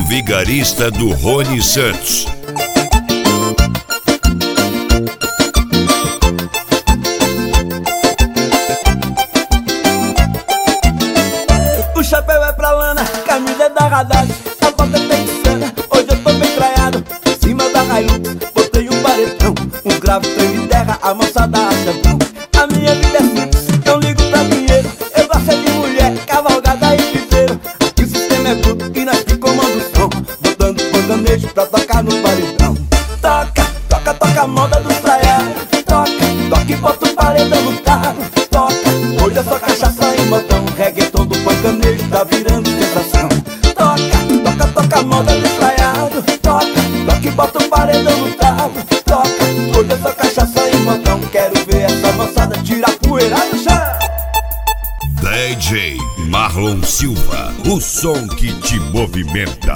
vigarista do Rony Santos. O chapéu é pra lana, camisa é da Radar, a bota tem insana, hoje eu tô bem traiado. Em cima da Hilux, botei um paredão, um grave, trem de terra, a moçada acha bom. A minha vida é simples, não ligo pra dinheiro, eu gosto de mulher, cavalgada e piseiro. Aqui o sistema é bruto e nós que comanda o som, botando pandanejo pra tocar no paredão. Toca, toca, toca a moda do traiado, toca, toca e bota o paredão no carro. Toca, hoje é só cachaça e modão, reggaeton do pancanejo tá virando sensação. Toca, toca, toca a moda do traiado, toca, toca e bota o paredão no carro. Toca, hoje é só cachaça e modão, quero ver essa moçada tirar poeira no chão. DJ Marlon Silva, o som que te movimenta.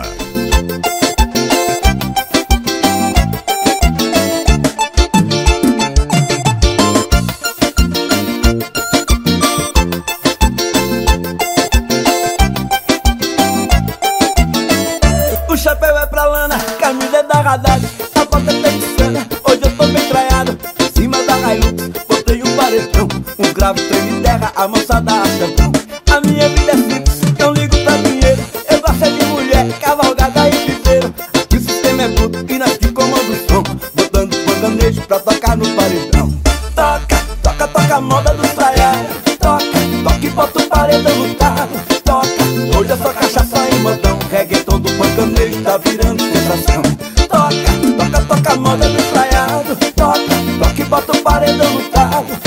O chapéu é pra lana, camisa é da Radar, a bota tem insana, hoje eu tô bem traiado. Em cima da Hilux, botei um paredão, um grave, trem de terra, a moçada acha bom. A minha vida é simples, não ligo pra dinheiro, eu gosto de mulher, cavalgada e piseiro. Aqui o sistema é bruto e nós que comanda o som, botando pandanejo pra tocar no paredão. Toca, toca, toca a moda do traiado, toca, toca e bota o paredão no carro. Toca, hoje é só cachaça e modão, reggaeton do pancanejo tá virando sensação. Toca, toca, toca a moda do traiado, toca, toca e bota o paredão no carro.